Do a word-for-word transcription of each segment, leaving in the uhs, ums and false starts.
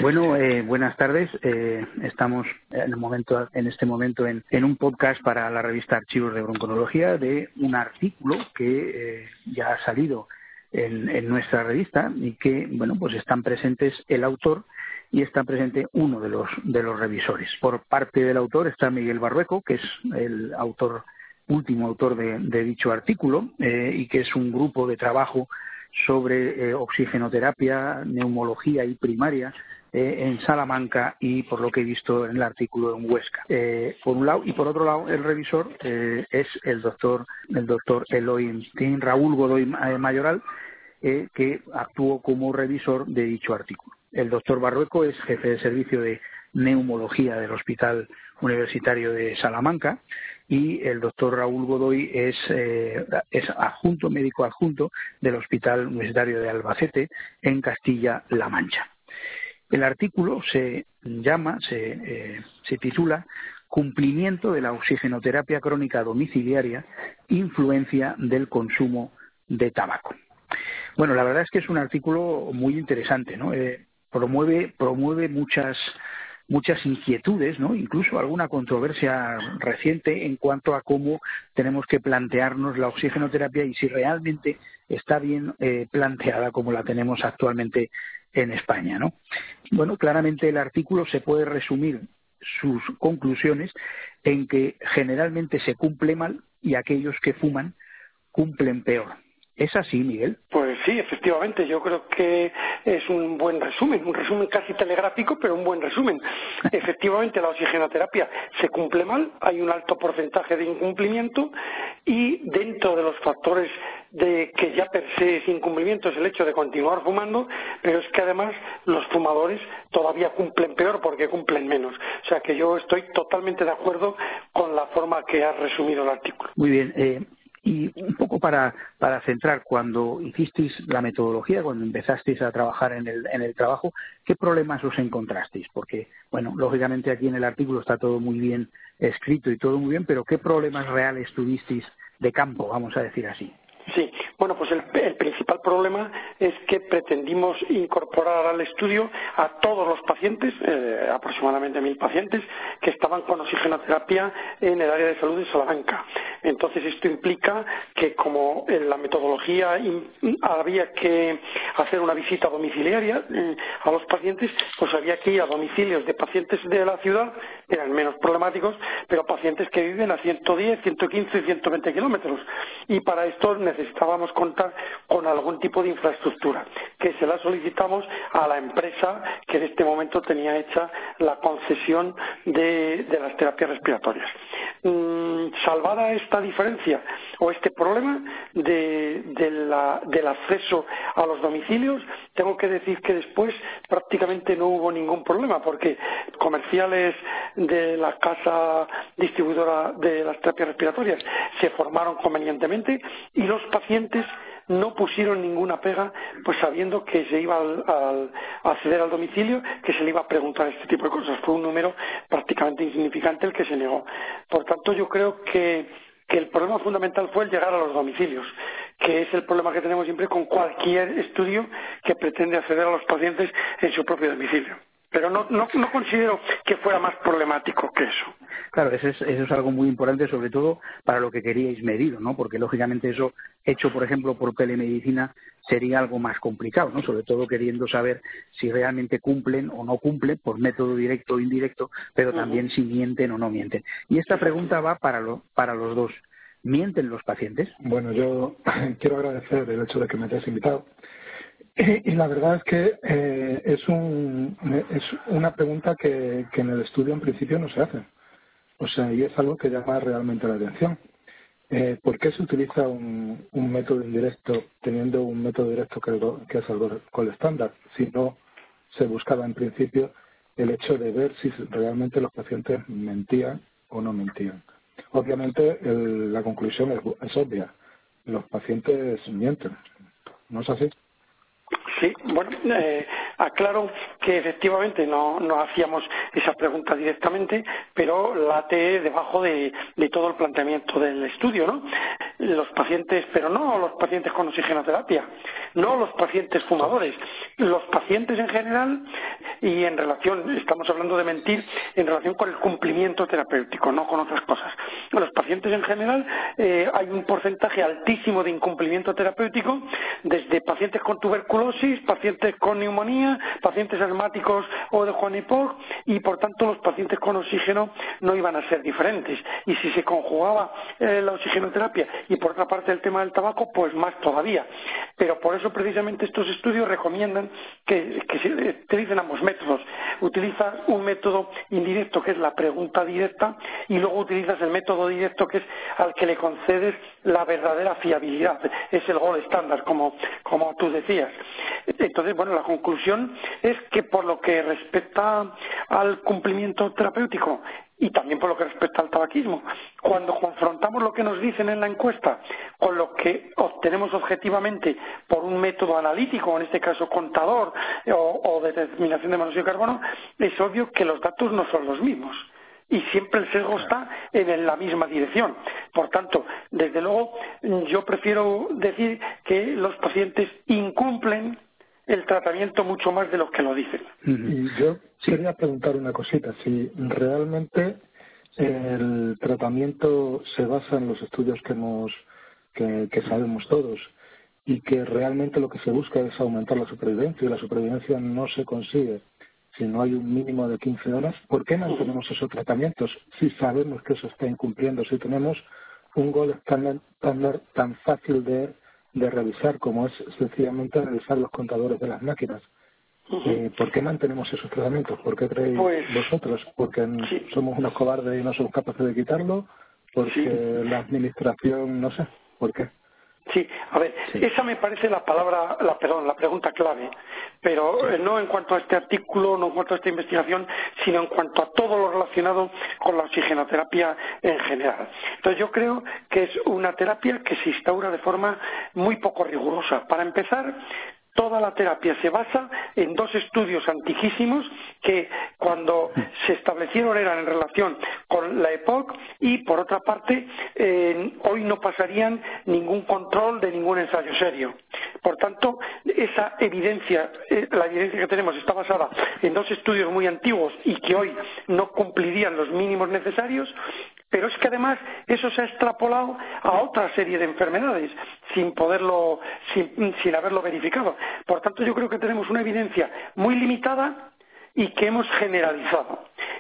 Bueno, eh, buenas tardes. Eh, estamos en, el momento, en este momento en, en un podcast para la revista Archivos de Bronconología de un artículo que eh, ya ha salido en, en nuestra revista y que, bueno, pues están presentes el autor y está presente uno de los de los revisores. Por parte del autor está Miguel Barrueco, que es el autor último autor de, de dicho artículo eh, y que es un grupo de trabajo sobre eh, oxigenoterapia, neumología y primaria eh, en Salamanca y, por lo que he visto en el artículo, en Huesca. Eh, por un lado, y por otro lado, el revisor eh, es el doctor el doctor Eloy Raúl Godoy Mayoral, eh, que actuó como revisor de dicho artículo. El doctor Barrueco es jefe de servicio de neumología del Hospital Universitario de Salamanca y el doctor Raúl Godoy es, eh, es adjunto, médico adjunto del Hospital Universitario de Albacete en Castilla-La Mancha. El artículo se llama, se, eh, se titula Cumplimiento de la oxigenoterapia crónica domiciliaria, influencia del consumo de tabaco. Bueno, la verdad es que es un artículo muy interesante, ¿no? Eh, promueve, promueve muchas muchas inquietudes, ¿no? Incluso alguna controversia reciente en cuanto a cómo tenemos que plantearnos la oxigenoterapia y si realmente está bien eh, planteada como la tenemos actualmente en España, ¿no? Bueno, claramente el artículo se puede resumir sus conclusiones en que generalmente se cumple mal y aquellos que fuman cumplen peor. ¿Es así, Miguel? Pues sí, efectivamente, yo creo que es un buen resumen, un resumen casi telegráfico, pero un buen resumen. Efectivamente, la oxigenoterapia se cumple mal, hay un alto porcentaje de incumplimiento y dentro de los factores de que ya per se es incumplimiento es el hecho de continuar fumando, pero es que además los fumadores todavía cumplen peor porque cumplen menos. O sea que yo estoy totalmente de acuerdo con la forma que has resumido el artículo. Muy bien. Eh... Y un poco para, para centrar, cuando hicisteis la metodología, cuando empezasteis a trabajar en el, en el trabajo, ¿qué problemas os encontrasteis? Porque, bueno, lógicamente aquí en el artículo está todo muy bien escrito y todo muy bien, pero ¿qué problemas reales tuvisteis de campo, vamos a decir así? Sí, bueno, pues el, el principal problema es que pretendimos incorporar al estudio a todos los pacientes, eh, aproximadamente mil pacientes, que estaban con oxigenoterapia en el área de salud de Salamanca. Entonces esto implica que como en la metodología in, había que hacer una visita domiciliaria eh, a los pacientes, pues había que ir a domicilios de pacientes de la ciudad, eran menos problemáticos, pero pacientes que viven a ciento diez, ciento quince, ciento veinte kilómetros. Y para esto necesitábamos contar con algún tipo de infraestructura, que se la solicitamos a la empresa que en este momento tenía hecha la concesión de, de las terapias respiratorias. Mm, salvada esta diferencia o este problema de, de la, del acceso a los domicilios, tengo que decir que después prácticamente no hubo ningún problema, porque comerciales de la casa distribuidora de las terapias respiratorias se formaron convenientemente y los pacientes no pusieron ninguna pega, pues sabiendo que se iba al, al, a acceder al domicilio, que se le iba a preguntar este tipo de cosas. Fue un número prácticamente insignificante el que se negó. Por tanto, yo creo que, que el problema fundamental fue el llegar a los domicilios, que es el problema que tenemos siempre con cualquier estudio que pretende acceder a los pacientes en su propio domicilio. Pero no, no, no considero que fuera más problemático que eso. Claro, eso es, eso es algo muy importante, sobre todo para lo que queríais medir, ¿no? Porque lógicamente eso, hecho por ejemplo por telemedicina, sería algo más complicado, ¿no? Sobre todo queriendo saber si realmente cumplen o no cumplen por método directo o indirecto, pero también uh-huh. si mienten o no mienten. Y esta pregunta va para, lo, para los dos. ¿Mienten los pacientes? Bueno, yo quiero agradecer el hecho de que me hayas invitado. Y la verdad es que eh, es, un, es una pregunta que, que en el estudio en principio no se hace. O sea, y es algo que llama realmente la atención. Eh, ¿Por qué se utiliza un, un método indirecto teniendo un método directo que, que es el gol estándar? Si no se buscaba en principio el hecho de ver si realmente los pacientes mentían o no mentían. Obviamente el, la conclusión es, es obvia. Los pacientes mienten. ¿No es así? Sí, bueno, eh, aclaro que efectivamente no, no hacíamos esa pregunta directamente, pero late debajo de, de todo el planteamiento del estudio, ¿no? los pacientes, pero no los pacientes con oxigenoterapia, no los pacientes fumadores, los pacientes en general, y en relación, estamos hablando de mentir, en relación con el cumplimiento terapéutico, no con otras cosas. Los pacientes en general eh, hay un porcentaje altísimo de incumplimiento terapéutico, desde pacientes con tuberculosis, pacientes con neumonía, pacientes asmáticos o de Juan y Poc, y por tanto los pacientes con oxígeno no iban a ser diferentes. Y si se conjugaba eh, la oxigenoterapia y por otra parte el tema del tabaco, pues más todavía. Pero por eso precisamente estos estudios recomiendan que, que se utilicen ambos métodos. Utilizas un método indirecto que es la pregunta directa y luego utilizas el método directo que es al que le concedes la verdadera fiabilidad. Es el gold estándar, como, como tú decías. Entonces, bueno, la conclusión es que por lo que respecta al cumplimiento terapéutico y también por lo que respecta al tabaquismo, cuando confrontamos lo que nos dicen en la encuesta con lo que obtenemos objetivamente por un método analítico, en este caso contador o, o de determinación de monóxido de carbono, es obvio que los datos no son los mismos. Y siempre el sesgo está en la misma dirección. Por tanto, desde luego, yo prefiero decir que los pacientes incumplen el tratamiento mucho más de lo que lo dicen. Y yo quería preguntar una cosita, si realmente el tratamiento se basa en los estudios que hemos que, que sabemos todos y que realmente lo que se busca es aumentar la supervivencia y la supervivencia no se consigue si no hay un mínimo de quince horas, ¿por qué mantenemos esos tratamientos si sabemos que eso está incumpliendo? Si tenemos un gold estándar tan fácil de, de revisar como es sencillamente revisar los contadores de las máquinas. Uh-huh. eh, ¿Por qué mantenemos esos tratamientos? ¿Por qué creéis pues, vosotros? ¿Porque sí. somos unos cobardes y no somos capaces de quitarlo? ¿Porque sí. la administración, no sé, por qué? Sí, a ver, sí. esa me parece la palabra, la, perdón, la pregunta clave, pero sí. eh, no en cuanto a este artículo, no en cuanto a esta investigación, sino en cuanto a todo lo relacionado con la oxigenoterapia en general. Entonces yo creo que es una terapia que se instaura de forma muy poco rigurosa. Para empezar, toda la terapia se basa en dos estudios antiquísimos que cuando se establecieron eran en relación con la EPOC y por otra parte eh, hoy no pasarían ningún control de ningún ensayo serio. Por tanto, esa evidencia, eh, la evidencia que tenemos está basada en dos estudios muy antiguos y que hoy no cumplirían los mínimos necesarios. Pero es que además eso se ha extrapolado a otra serie de enfermedades sin poderlo, sin, sin haberlo verificado. Por tanto, yo creo que tenemos una evidencia muy limitada y que hemos generalizado.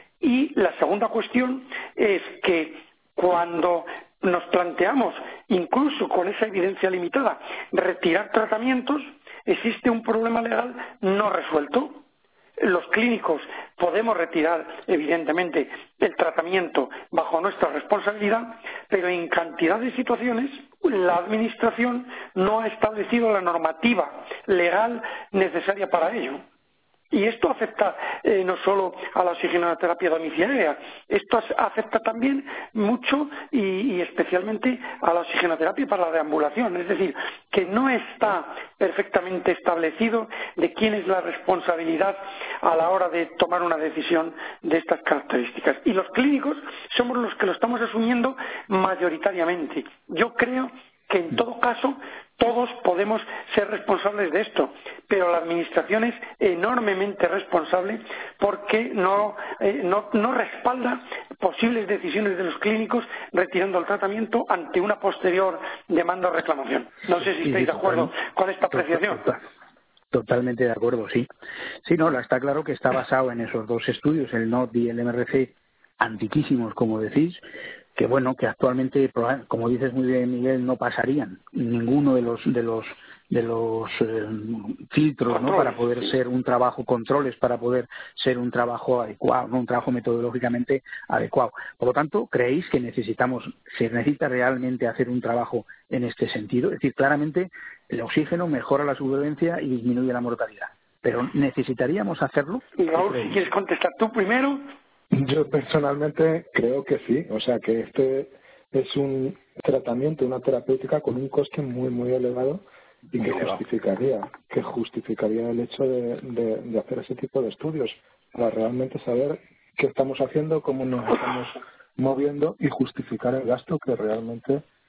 Y la segunda cuestión es que cuando nos planteamos, incluso con esa evidencia limitada, retirar tratamientos, existe un problema legal no resuelto. Los clínicos podemos retirar, evidentemente, el tratamiento bajo nuestra responsabilidad, pero en cantidad de situaciones la Administración no ha establecido la normativa legal necesaria para ello. Y esto afecta eh, no solo a la oxigenoterapia domiciliaria, esto afecta también mucho y, y especialmente a la oxigenoterapia para la deambulación. Es decir, que no está perfectamente establecido de quién es la responsabilidad a la hora de tomar una decisión de estas características. Y los clínicos somos los que lo estamos asumiendo mayoritariamente. Yo creo que en todo caso todos podemos ser responsables de esto, pero la Administración es enormemente responsable porque no, eh, no, no respalda posibles decisiones de los clínicos retirando el tratamiento ante una posterior demanda o reclamación. No sé si sí, estáis sí, de acuerdo total, con esta apreciación. Total, totalmente de acuerdo, sí. Sí, no, está claro que está basado en esos dos estudios, el N O D y el M R C, antiquísimos, como decís, que bueno, que actualmente, como dices muy bien, Miguel, no pasarían ninguno de los de los de los eh, filtros, ¿no? Para poder ser un trabajo, controles para poder ser un trabajo adecuado, ¿no? Un trabajo metodológicamente adecuado. Por lo tanto, ¿creéis que necesitamos, se necesita realmente hacer un trabajo en este sentido? Es decir, claramente el oxígeno mejora la supervivencia y disminuye la mortalidad, pero ¿necesitaríamos hacerlo? Y Raúl, si quieres contestar tú primero. Yo personalmente creo que sí, o sea que este es un tratamiento, una terapéutica con un coste muy muy elevado y que justificaría, que justificaría el hecho de, de, de hacer ese tipo de estudios para realmente saber qué estamos haciendo, cómo nos estamos moviendo y justificar el gasto que realmente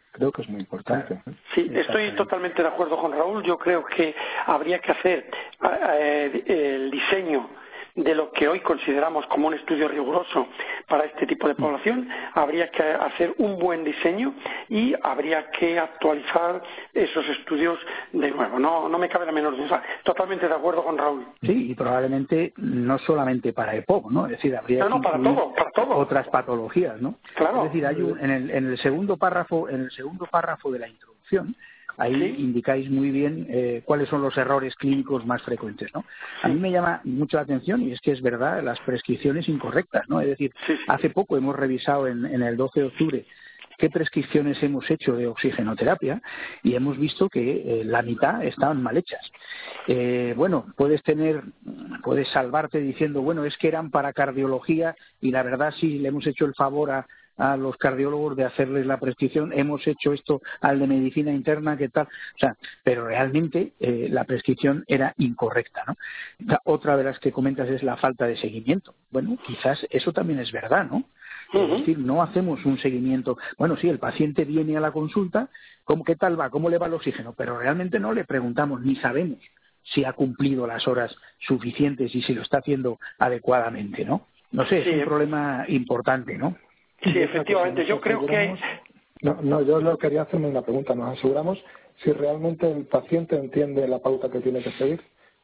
creo que es muy importante. Sí, estoy totalmente de acuerdo con Raúl. Yo creo que habría que hacer eh, el diseño de lo que hoy consideramos como un estudio riguroso para este tipo de población. Habría que hacer un buen diseño y habría que actualizar esos estudios de nuevo. No, no me cabe la menor duda. Totalmente de acuerdo con Raúl. Sí, y probablemente no solamente para E P O C, ¿no? Es decir, habría no, no, que para incluir todo, para todo. otras patologías, ¿no? Claro. Es decir, hay un, en, el, en el segundo párrafo, en el segundo párrafo de la introducción, ahí ¿Sí? indicáis muy bien eh, cuáles son los errores clínicos más frecuentes, ¿no? A mí me llama mucho la atención, y es que es verdad, las prescripciones incorrectas, ¿no? Es decir, Sí, sí. hace poco hemos revisado en, en el doce de octubre qué prescripciones hemos hecho de oxigenoterapia y hemos visto que eh, la mitad estaban mal hechas. Eh, bueno, puedes tener, puedes salvarte diciendo, bueno, es que eran para cardiología y la verdad sí le hemos hecho el favor a, a los cardiólogos de hacerles la prescripción, hemos hecho esto al de medicina interna, ¿qué tal? O sea, pero realmente eh, la prescripción era incorrecta, ¿no? La otra de las que comentas es la falta de seguimiento. Bueno, quizás eso también es verdad, ¿no? Uh-huh. Es decir, no hacemos un seguimiento. Bueno, sí, el paciente viene a la consulta, ¿cómo, ¿qué tal va? ¿Cómo le va el oxígeno? Pero realmente no le preguntamos ni sabemos si ha cumplido las horas suficientes y si lo está haciendo adecuadamente, ¿no? No sé, Sí. es un problema importante, ¿no? Sí, efectivamente. Yo creo que hay... No, no, yo lo quería hacerme una pregunta. ¿Nos aseguramos si realmente el paciente entiende la pauta que tiene que seguir?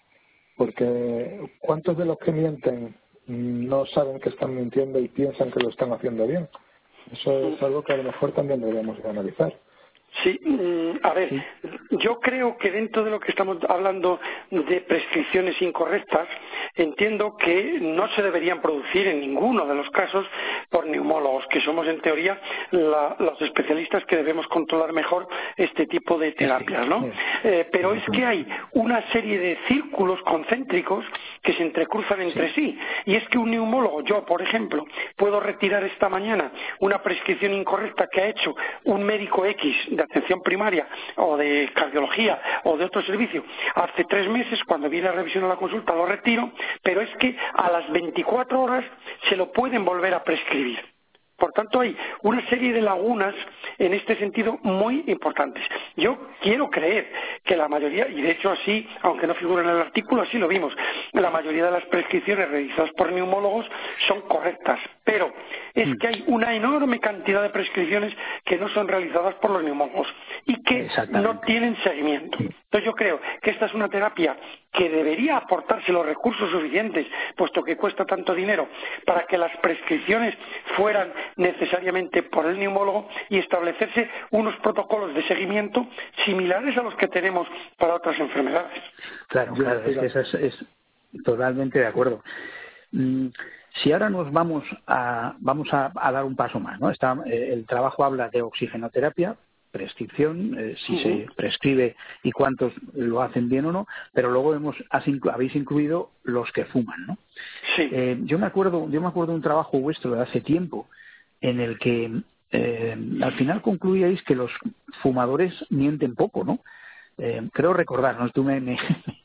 Porque ¿cuántos de los que mienten no saben que están mintiendo y piensan que lo están haciendo bien? Eso es algo que a lo mejor también deberíamos de analizar. Sí, a ver, yo creo que dentro de lo que estamos hablando de prescripciones incorrectas, entiendo que no se deberían producir en ninguno de los casos por neumólogos, que somos en teoría la, los especialistas que debemos controlar mejor este tipo de terapias, ¿no? Eh, pero es que hay una serie de círculos concéntricos que se entrecruzan entre sí, y es que un neumólogo, yo por ejemplo, puedo retirar esta mañana una prescripción incorrecta que ha hecho un médico X de atención primaria o de cardiología o de otro servicio hace tres meses, cuando viene a revisión a la consulta lo retiro, pero es que a las veinticuatro horas se lo pueden volver a prescribir. Por tanto, hay una serie de lagunas en este sentido muy importantes. Yo quiero creer que la mayoría, y de hecho así, aunque no figura en el artículo, así lo vimos, la mayoría de las prescripciones realizadas por neumólogos son correctas, pero es que hay una enorme cantidad de prescripciones que no son realizadas por los neumólogos y que no tienen seguimiento. Entonces yo creo que esta es una terapia que debería aportarse los recursos suficientes, puesto que cuesta tanto dinero, para que las prescripciones fueran necesariamente por el neumólogo y establecerse unos protocolos de seguimiento similares a los que tenemos para otras enfermedades. Claro, claro, es que eso es, es totalmente de acuerdo. Mm, si ahora nos vamos a vamos a, a dar un paso más, ¿no? Está, eh, el trabajo habla de oxigenoterapia, prescripción, eh, si uh-huh. se prescribe y cuántos lo hacen bien o no, pero luego hemos habéis incluido los que fuman, ¿no? Sí. Eh, yo me acuerdo, yo me acuerdo de un trabajo vuestro de hace tiempo en el que eh, al final concluíais que los fumadores mienten poco, ¿no? Eh, creo recordar, ¿no? Tú me, me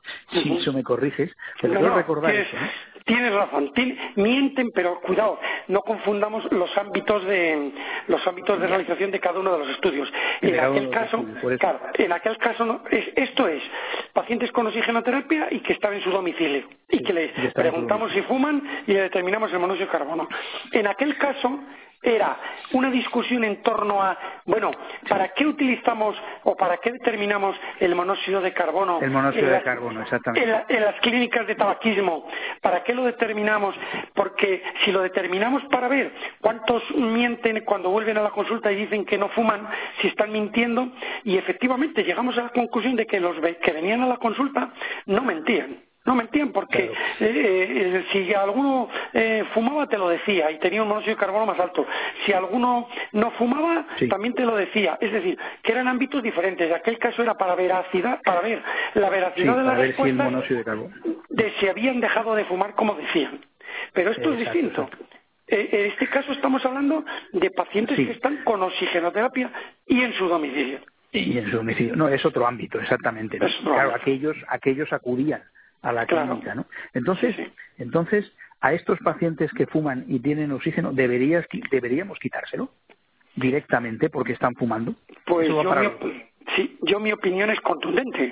si uh-huh. eso me corriges, pero no, creo no, recordar tienes, eso, ¿no? Tienes razón, Tien, mienten, pero cuidado, no confundamos los ámbitos de los ámbitos de realización de cada uno de los estudios. En de aquel caso, estudios, claro, en aquel caso no, es, esto es pacientes con oxigenoterapia y que están en su domicilio y que les sí, preguntamos si fuman y le determinamos el monóxido de carbono. En aquel caso era una discusión en torno a, bueno, ¿para qué utilizamos o para qué determinamos el monóxido de carbono? El monóxido de carbono, exactamente. En, la, en las clínicas de tabaquismo, ¿para qué lo determinamos? Porque si lo determinamos para ver cuántos mienten cuando vuelven a la consulta y dicen que no fuman, si están mintiendo, y efectivamente llegamos a la conclusión de que los que venían a la consulta no mentían. No mentían porque claro. eh, eh, si alguno eh, fumaba te lo decía y tenía un monóxido de carbono más alto. Si alguno no fumaba sí. también te lo decía. Es decir, que eran ámbitos diferentes. En aquel caso era para veracidad, para ver la veracidad sí, de las respuestas si de, carbono. de si habían dejado de fumar como decían. Pero esto exacto, es distinto. Exacto. Eh, en este caso estamos hablando de pacientes sí. que están con oxigenoterapia y en su domicilio. Y en su domicilio. No, es otro ámbito, exactamente. ¿no? Es claro, aquellos, aquellos acudían a la claro. clínica, ¿no? Entonces, sí, sí. entonces, a estos pacientes que fuman y tienen oxígeno, deberías, deberíamos quitárselo. directamente porque están fumando? Pues yo para... mi, sí, yo mi opinión es contundente.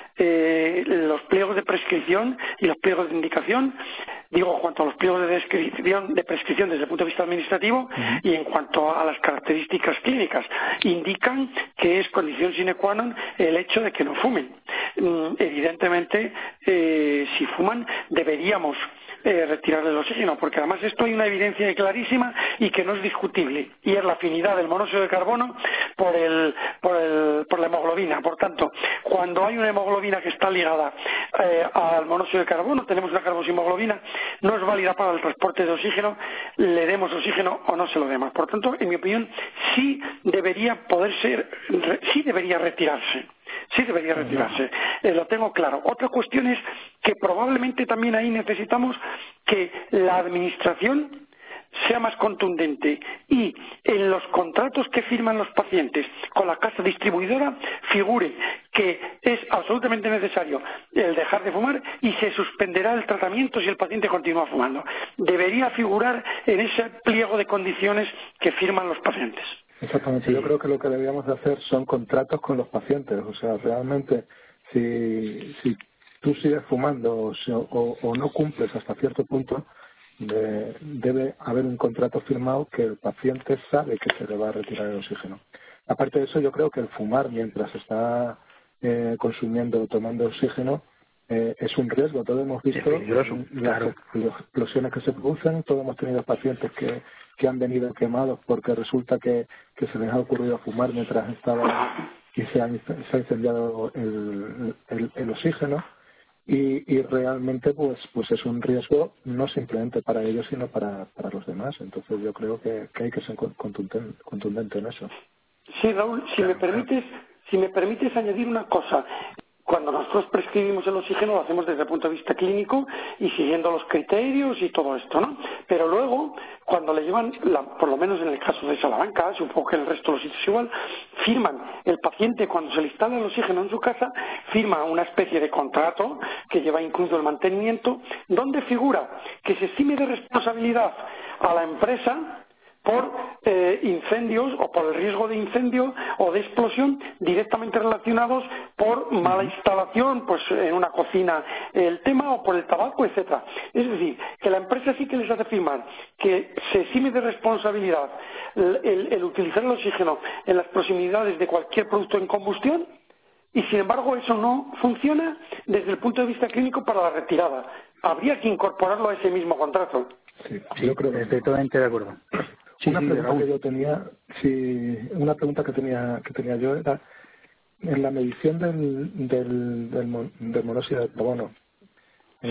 Eh, los pliegos de prescripción y los pliegos de indicación, digo, en cuanto a los pliegos de descripción, de prescripción desde el punto de vista administrativo uh-huh. y en cuanto a las características clínicas, indican que es condición sine qua non el hecho de que no fumen. Mm, evidentemente, eh, si fuman, deberíamos Eh, retirarle el oxígeno, porque además esto hay una evidencia clarísima y que no es discutible, y es la afinidad del monóxido de carbono por, el, por, el, por la hemoglobina. Por tanto, cuando hay una hemoglobina que está ligada eh, al monóxido de carbono, tenemos una carboxhemoglobina, no es válida para el transporte de oxígeno, le demos oxígeno o no se lo demos. Por tanto, en mi opinión, sí debería poder ser, sí debería retirarse. Sí debería retirarse, eh, lo tengo claro. Otra cuestión es que probablemente también ahí necesitamos que la administración sea más contundente y en los contratos que firman los pacientes con la casa distribuidora figure que es absolutamente necesario el dejar de fumar y se suspenderá el tratamiento si el paciente continúa fumando. Debería figurar en ese pliego de condiciones que firman los pacientes. Exactamente, sí. Yo creo que lo que deberíamos de hacer son contratos con los pacientes, o sea, realmente si, si tú sigues fumando o, o, o no cumples hasta cierto punto, de, debe haber un contrato firmado que el paciente sabe que se le va a retirar el oxígeno. Aparte de eso, yo creo que el fumar mientras está eh, consumiendo o tomando oxígeno eh, es un riesgo. Todos hemos visto las claro. explosiones que se producen, todos hemos tenido pacientes que que han venido quemados porque resulta que, que se les ha ocurrido fumar mientras estaba y se ha, se ha incendiado el, el, el oxígeno y, y realmente pues pues es un riesgo no simplemente para ellos sino para, para los demás. Entonces yo creo que, que hay que ser contundente, contundente en eso. Sí, Raúl, si claro, me permites, claro. si me permites añadir una cosa. Cuando nosotros prescribimos el oxígeno lo hacemos desde el punto de vista clínico y siguiendo los criterios y todo esto, ¿no? Pero luego, cuando le llevan, la, por lo menos en el caso de Salamanca, supongo que en el resto de los sitios igual, firman, el paciente cuando se le instala el oxígeno en su casa, firma una especie de contrato que lleva incluido el mantenimiento, donde figura que se exime de responsabilidad a la empresa por eh, incendios o por el riesgo de incendio o de explosión directamente relacionados por mala instalación, pues en una cocina el tema o por el tabaco, etcétera. Es decir, que la empresa sí que les hace firmar que se exime de responsabilidad el, el, el utilizar el oxígeno en las proximidades de cualquier producto en combustión y sin embargo eso no funciona desde el punto de vista clínico para la retirada. Habría que incorporarlo a ese mismo contrato. Sí, yo creo que estoy totalmente de acuerdo. Sí, una sí, pregunta que yo tenía, sí, una pregunta que tenía que tenía yo era en la medición del del, del, mon, del monóxido de carbono. ¿Sí?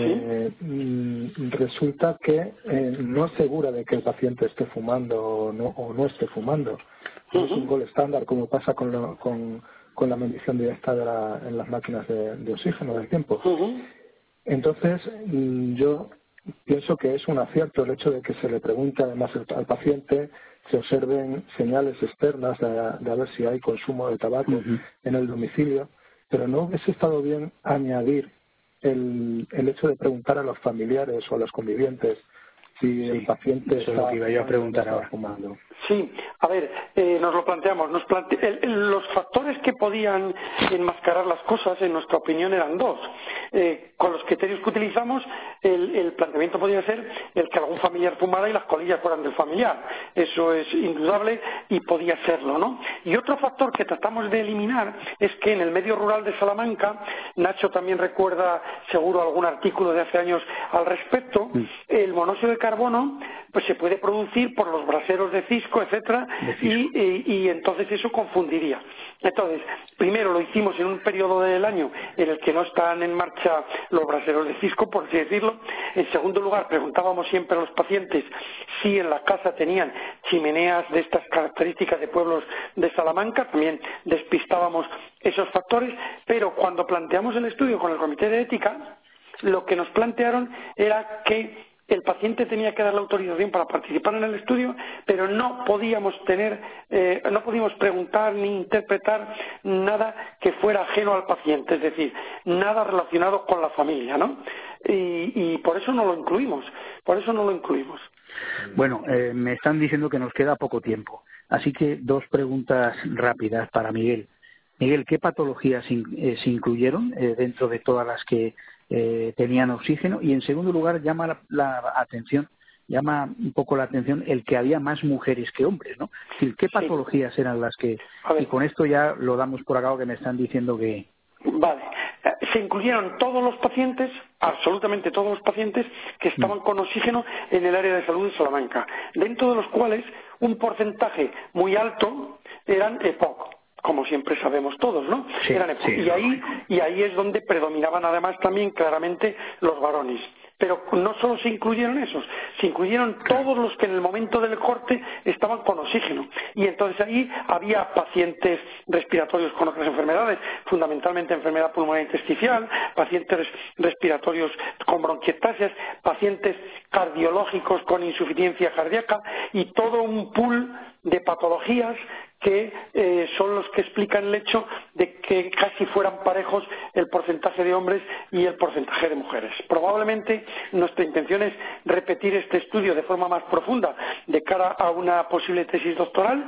Eh, resulta que eh, no asegura de que el paciente esté fumando o no, o no esté fumando. No uh-huh. es un gol estándar como pasa con, lo, con, con la medición directa de la, en las máquinas de, de oxígeno del tiempo. Uh-huh. Entonces, yo pienso que es un acierto el hecho de que se le pregunte además al paciente, se observen señales externas de, de a ver si hay consumo de tabaco uh-huh. en el domicilio, pero no hubiese estado bien añadir el, el hecho de preguntar a los familiares o a los convivientes si sí, el paciente eso está, es lo que iba yo a preguntar ahora. fumando. Sí, a ver, eh, nos lo planteamos. Nos plante... el, el, los factores que podían enmascarar las cosas, en nuestra opinión, eran dos. Eh, con los criterios que utilizamos, el, el planteamiento podía ser el que algún familiar fumara y las colillas fueran del familiar. Eso es indudable y podía serlo, ¿no? Y otro factor que tratamos de eliminar es que en el medio rural de Salamanca, Nacho también recuerda seguro algún artículo de hace años al respecto, sí. el monóxido de carbono pues se puede producir por los braseros de cisco, etcétera, y, y, y entonces eso confundiría. Entonces, primero lo hicimos en un periodo del año en el que no están en marcha los braseros de cisco, por así decirlo. En segundo lugar, preguntábamos siempre a los pacientes si en la casa tenían chimeneas de estas características de pueblos de Salamanca, también despistábamos esos factores, pero cuando planteamos el estudio con el Comité de Ética, lo que nos plantearon era que el paciente tenía que dar la autorización para participar en el estudio, pero no podíamos tener, eh, no podíamos preguntar ni interpretar nada que fuera ajeno al paciente, es decir, nada relacionado con la familia, ¿no? Y, y por eso no lo incluimos, por eso no lo incluimos. Bueno, eh, me están diciendo que nos queda poco tiempo, Así que dos preguntas rápidas para Miguel. Miguel, ¿qué patologías in, eh, se incluyeron eh, dentro de todas las que eh, tenían oxígeno? Y en segundo lugar, llama la, la atención, llama un poco la atención el que había más mujeres que hombres, ¿no? Es decir, ¿qué patologías eran las que...? Y con esto ya lo damos por acá, que me están diciendo que... Vale. Se incluyeron todos los pacientes, absolutamente todos los pacientes que estaban con oxígeno en el área de salud de Salamanca, dentro de los cuales un porcentaje muy alto eran E P O C, como siempre sabemos todos, ¿no? Sí, eran E P O C. Sí. Y ahí, y ahí es donde predominaban además también claramente los varones. Pero no solo se incluyeron esos, se incluyeron todos los que en el momento del corte estaban con oxígeno. Y entonces ahí había pacientes respiratorios con otras enfermedades, fundamentalmente enfermedad pulmonar intersticial, pacientes respiratorios con bronquiectasias, pacientes cardiológicos con insuficiencia cardíaca y todo un pool de patologías que eh, son los que explican el hecho de que casi fueran parejos el porcentaje de hombres y el porcentaje de mujeres. Probablemente nuestra intención es repetir este estudio de forma más profunda de cara a una posible tesis doctoral,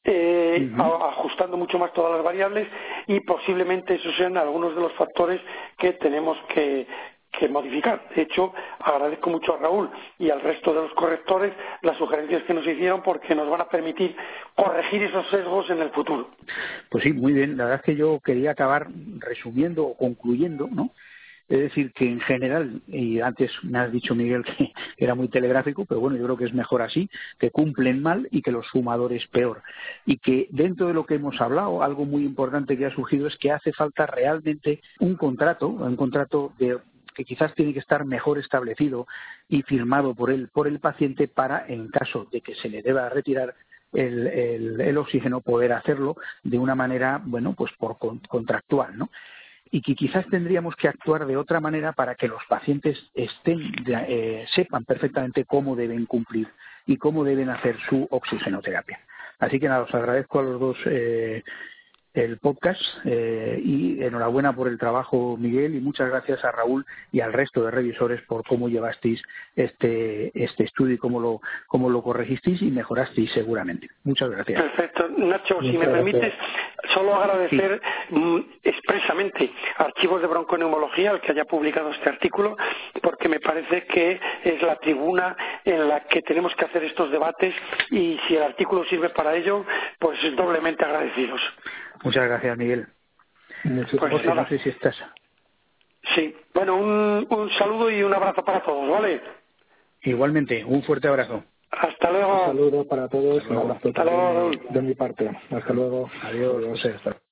eh, uh-huh. a, ajustando mucho más todas las variables, y posiblemente esos sean algunos de los factores que tenemos que que modificar. De hecho, agradezco mucho a Raúl y al resto de los correctores las sugerencias que nos hicieron, porque nos van a permitir corregir esos sesgos en el futuro. Pues sí, muy bien. La verdad es que yo quería acabar resumiendo o concluyendo, ¿no? Es decir, que en general, y antes me has dicho, Miguel, que era muy telegráfico, pero bueno, yo creo que es mejor así, que cumplen mal y que los fumadores peor. Y que dentro de lo que hemos hablado, algo muy importante que ha surgido es que hace falta realmente un contrato, un contrato de que quizás tiene que estar mejor establecido y firmado por el, por el paciente para, en caso de que se le deba retirar el, el, el oxígeno, poder hacerlo de una manera, bueno, pues por contractual, ¿no? Y que quizás tendríamos que actuar de otra manera para que los pacientes estén, eh, sepan perfectamente cómo deben cumplir y cómo deben hacer su oxigenoterapia. Así que nada, os agradezco a los dos eh, el podcast eh, y enhorabuena por el trabajo, Miguel, y muchas gracias a Raúl y al resto de revisores por cómo llevasteis este este estudio y cómo lo cómo lo corregisteis y mejorasteis seguramente. Muchas gracias. Perfecto. Nacho, muchas si me gracias. permites, solo agradecer sí. mm, expresamente a Archivos de Bronconeumología el que haya publicado este artículo, porque me parece que es la tribuna en la que tenemos que hacer estos debates, y si el artículo sirve para ello, pues doblemente agradecidos. Muchas gracias, Miguel. Muchas pues José, nada. no sé si estás. Sí, bueno, un, un saludo y un abrazo para todos, ¿vale? Igualmente, un fuerte abrazo. Hasta luego. Un saludo para todos, un abrazo Hasta luego. de mi parte. Hasta luego. Adiós, Adiós. José. Hasta